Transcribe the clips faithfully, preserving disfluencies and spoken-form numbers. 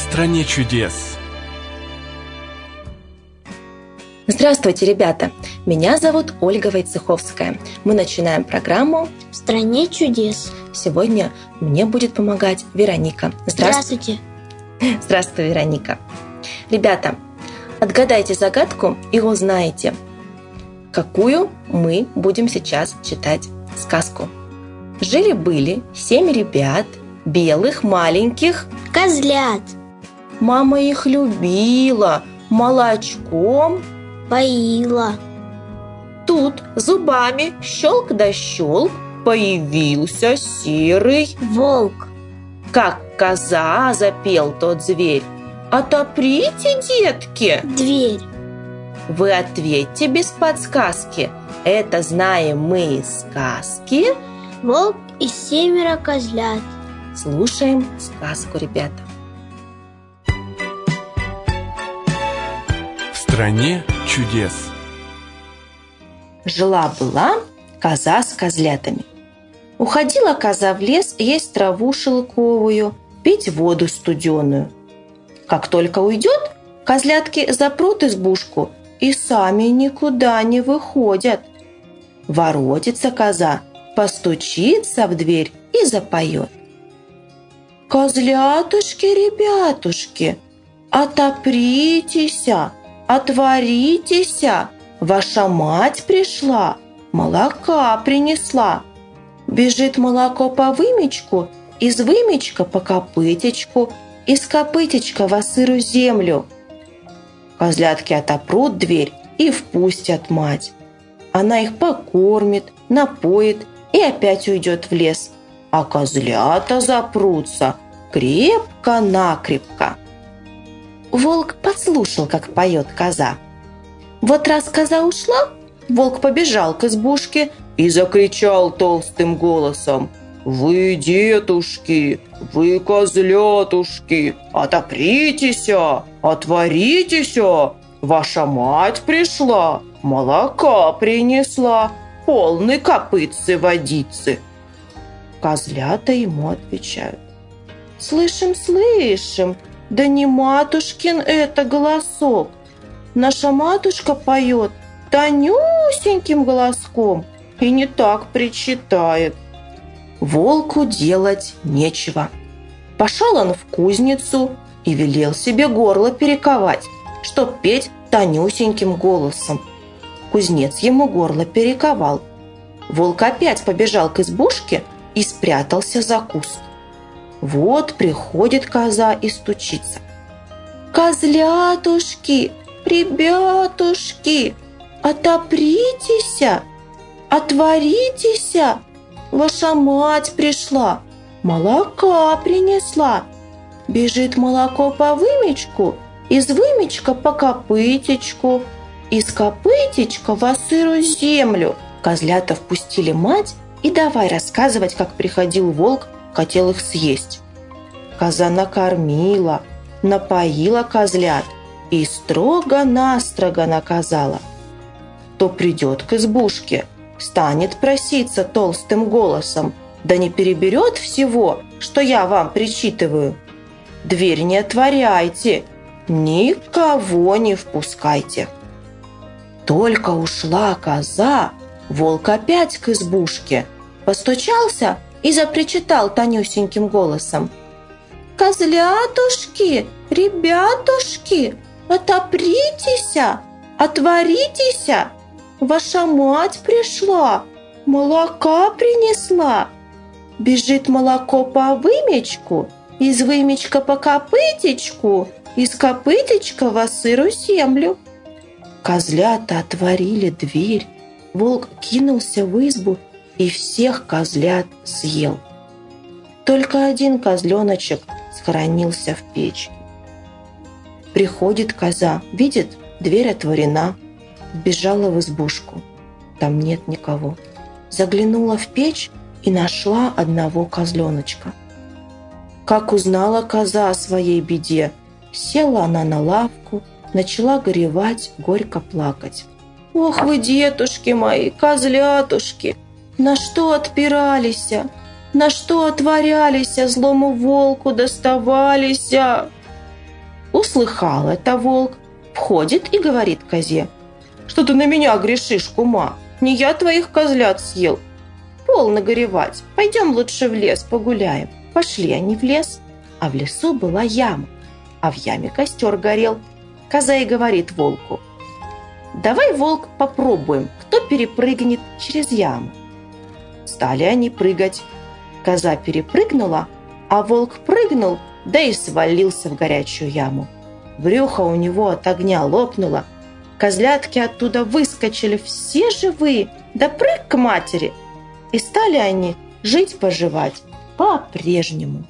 стране чудес. Здравствуйте, ребята! Меня зовут Ольга Войцеховская. Мы начинаем программу «В стране чудес». Сегодня мне будет помогать Вероника. Здравствуйте! Здравствуй, Вероника! Ребята, отгадайте загадку и узнаете, какую мы будем сейчас читать сказку. Жили-были семь ребят, белых, маленьких козлят. Мама их любила, молочком поила. Тут зубами щелк да щелк появился серый волк. Как коза запел тот зверь: «Отоприте, детки, дверь». Вы ответьте без подсказки. Это знаем мы из сказки «Волк и семеро козлят». Слушаем сказку, ребята. В стране чудес. Жила-была коза с козлятами. Уходила коза в лес есть траву шелковую, пить воду студеную. Как только уйдет, козлятки запрут избушку и сами никуда не выходят. Воротится коза, постучится в дверь и запоет: «Козлятушки, ребятушки, отопритеся, отворитеся, ваша мать пришла, молока принесла». Бежит молоко по вымечку, из вымечка по копытечку, из копытечка во сырую землю. Козлятки отопрут дверь и впустят мать. Она их покормит, напоит и опять уйдет в лес. А козлята запрутся крепко-накрепко. Волк подслушал, как поет коза. Вот раз коза ушла, волк побежал к избушке и закричал толстым голосом: «Вы, детушки, вы, козлятушки, отопритеся, отворитеся, ваша мать пришла, молока принесла, полны копытцы водицы». Козлята ему отвечают: «Слышим, слышим, да не матушкин это голосок. Наша матушка поет тонюсеньким голоском и не так причитает». Волку делать нечего. Пошел он в кузницу и велел себе горло перековать, чтоб петь тонюсеньким голосом. Кузнец ему горло перековал. Волк опять побежал к избушке и спрятался за куст. Вот приходит коза и стучится: «Козлятушки, ребятушки, отопритеся, отворитеся, ваша мать пришла, молока принесла». Бежит молоко по вымечку, из вымечка по копытечку, из копытечка во сырую землю. Козлята впустили мать и давай рассказывать, как приходил волк, хотел их съесть. Коза накормила, напоила козлят и строго-настрого наказала. То придет к избушке, станет проситься толстым голосом, да не переберет всего, что я вам причитываю. Дверь не отворяйте, никого не впускайте. Только ушла коза, волк опять к избушке постучался и запричитал тонюсеньким голосом: «Козлятушки, ребятушки, отопритеся, отворитеся, ваша мать пришла, молока принесла». Бежит молоко по вымечку, из вымечка по копытечку, из копытечка во сырую землю. Козлята отворили дверь, волк кинулся в избу и всех козлят съел. Только один козленочек схоронился в печке. Приходит коза, видит, дверь отворена, вбежала в избушку. Там нет никого. Заглянула в печь и нашла одного козленочка. Как узнала коза о своей беде, села она на лавку, начала горевать, горько плакать. «Ох вы, детушки мои, козлятушки, на что отпиралися, на что отворялися, злому волку доставалися? Услыхал это волк, входит и говорит козе: «Что ты на меня грешишь, кума? Не я твоих козлят съел. Полно горевать, пойдем лучше в лес погуляем». Пошли они в лес, а в лесу была яма, а в яме костер горел. Коза и говорит волку: «Давай, волк, попробуем, кто перепрыгнет через яму». Стали они прыгать. Коза перепрыгнула, а волк прыгнул, да и свалился в горячую яму. Брюхо у него от огня лопнуло. Козлятки оттуда выскочили, все живые, да прыг к матери. И стали они жить-поживать по-прежнему.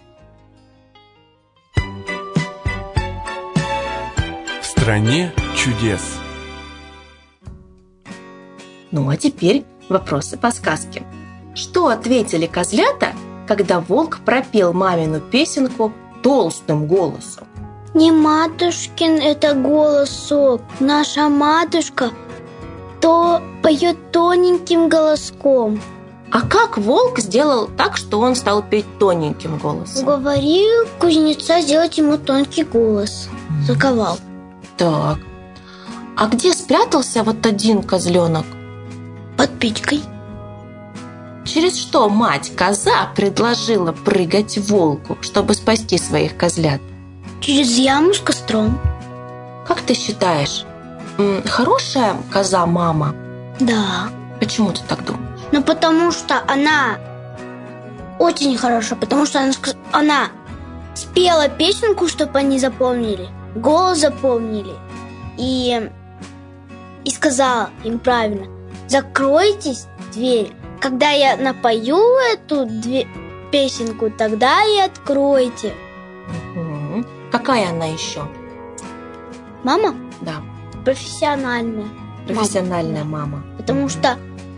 В стране чудес. Ну а теперь вопросы по сказке. Что ответили козлята, когда волк пропел мамину песенку толстым голосом? Не матушкин это голосок, наша матушка то поет тоненьким голоском. А как волк сделал так, что он стал петь тоненьким голосом? Уговорил кузнеца сделать ему тонкий голос. Заковал. Так, а где спрятался вот один козленок? Под печкой. Через что мать-коза предложила прыгать волку, чтобы спасти своих козлят? Через яму с костром. Как ты считаешь, м, хорошая коза-мама? Да. Почему ты так думаешь? Ну, потому что она очень хорошая, потому что она, ск- она спела песенку, чтобы они запомнили, голос запомнили, и, и сказала им правильно: закройтесь дверь. Когда я напою эту две- песенку, тогда и откройте. Мгм. Какая она еще? Мама Да, профессиональная. профессиональная мама. Потому что,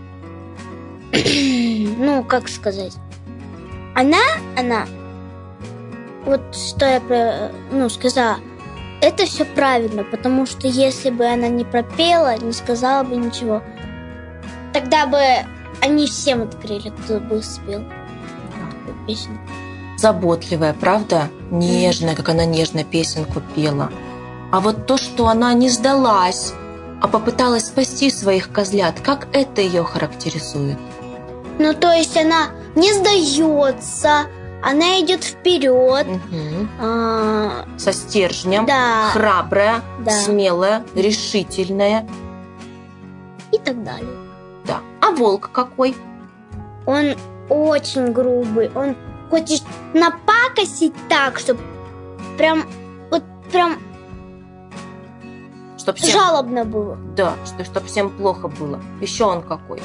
ну, как сказать, она, она, вот что я, про- ну, сказала, это все правильно, потому что если бы она не пропела, не сказала бы ничего, тогда бы они всем открыли, кто бы спел эту песню. Заботливая, правда? Нежная, как она нежно песенку пела. А вот то, что она не сдалась, а попыталась спасти своих козлят, как это ее характеризует? Ну, то есть она не сдается, она идет вперед, Мгм. а, Со стержнем, да, храбрая, Да. смелая, решительная. и так далее. Да. А волк какой? Он очень грубый, он хочет напакостить так, чтобы прям, вот прям Чтоб всем... жалобно было. Да, что, чтоб всем плохо было. Еще он какой?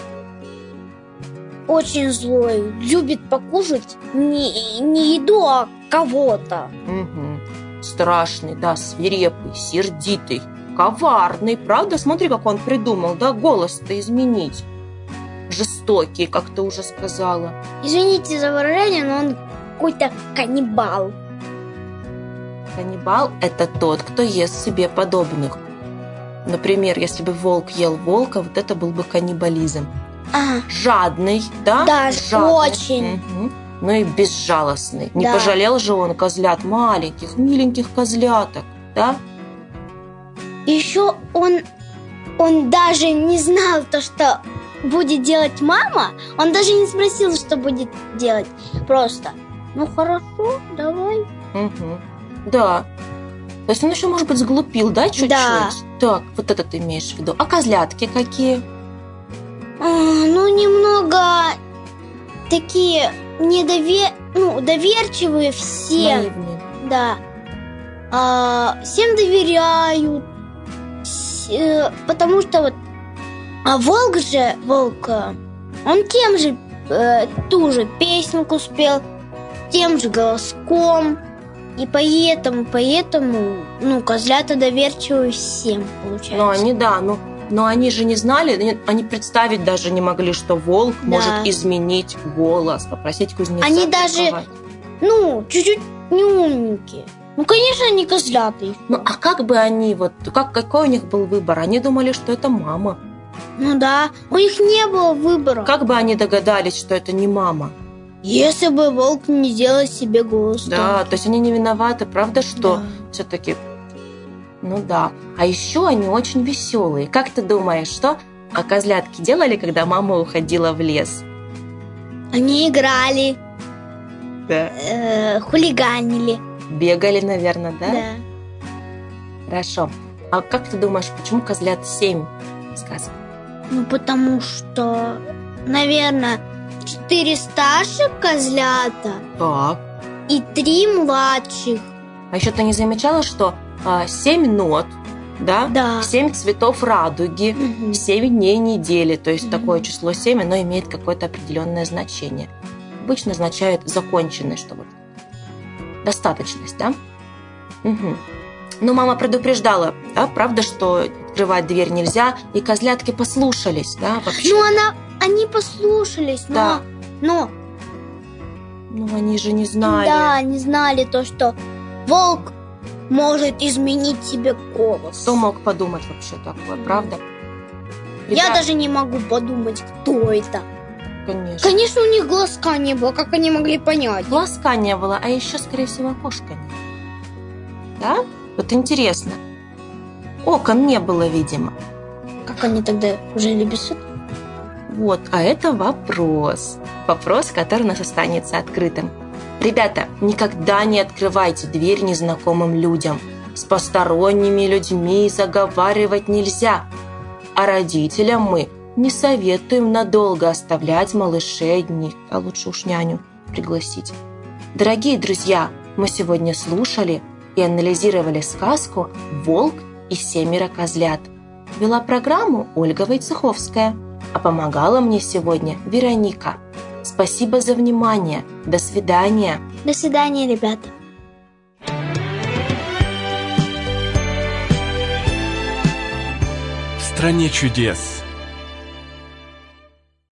Очень злой, любит покушать не, не еду, а кого-то. Мгм. Страшный, да, свирепый, сердитый, коварный. Правда? Смотри, как он придумал, да, голос-то изменить. Жестокий, как ты уже сказала. Извините за выражение, но он какой-то каннибал. Каннибал – это тот, кто ест себе подобных. Например, если бы волк ел волка, вот это был бы каннибализм. А, Жадный, да? Да, Жадный. очень. Мгм. Ну и безжалостный. Не Да. пожалел же он козлят, маленьких, миленьких козляток, да? еще он, он даже не знал то, что будет делать мама. Он даже не спросил, что будет делать. Просто, ну хорошо, давай. Мгм. Да. То есть он еще, может быть, сглупил, да, чуть-чуть? Да. Так, вот это ты имеешь в виду. А козлятки какие? А, ну, немного такие недовер... ну, доверчивые всем. Наивные. Да. А, всем доверяют. С- э, потому что вот... А волк же, волк, э, он тем же, э, ту же песенку спел, тем же голоском. И поэтому, поэтому, ну, козлята доверчивые всем, получается. Но они, да, ну, но они же не знали, они- они представить даже не могли, что волк Да. может изменить голос, попросить кузнеца Они даже- приковать. Ну, чуть-чуть не умненькие. Ну, конечно, не козлята их. Ну, а как бы они, вот, как, какой у них был выбор? Они думали, что это мама. Ну да, у них не было выбора. Как бы они догадались, что это не мама? Если бы волк не делал себе голос. Да, то есть они не виноваты, правда, что Да. все-таки Ну да. А еще они очень веселые. Как ты думаешь, что а козлятки делали, когда мама уходила в лес? Они играли, Да. э, хулиганили. Бегали, наверное, да? Да. Хорошо. А как ты думаешь, почему козлят семь сказок? Ну, потому что, наверное, четыре старших козлята Так. и три младших. А еще ты не замечала, что а, семь нот, да? Да. Семь цветов радуги, Мгм. семь дней недели. То есть Мгм. такое число семь, оно имеет какое-то определенное значение. Обычно означает законченность, что вот достаточность, да? Угу. Но мама предупреждала, да, правда, что открывать дверь нельзя, и козлятки послушались, да, вообще. Ну, она, они послушались, но, Да. но Ну, они же не знали. да, не знали то, что волк может изменить себе голос. Кто мог подумать вообще такое, правда? Я Ребят, даже не могу подумать, кто это. Конечно. Конечно, у них глазка не было, как они могли понять? Глазка не было, а еще, скорее всего, окошка не было. Да? Вот интересно. Окон не было, видимо. Как они тогда жили без света? Вот, а это вопрос. Вопрос, который у нас останется открытым. Ребята, никогда не открывайте дверь незнакомым людям. С посторонними людьми заговаривать нельзя. А родителям мы не советуем надолго оставлять малышей одних, а лучше уж няню пригласить. Дорогие друзья, мы сегодня слушали и анализировали сказку «Волк и семеро козлят». Вела программу Ольга Войцеховская, а помогала мне сегодня Вероника. Спасибо за внимание. До свидания. До свидания, ребята. В стране чудес.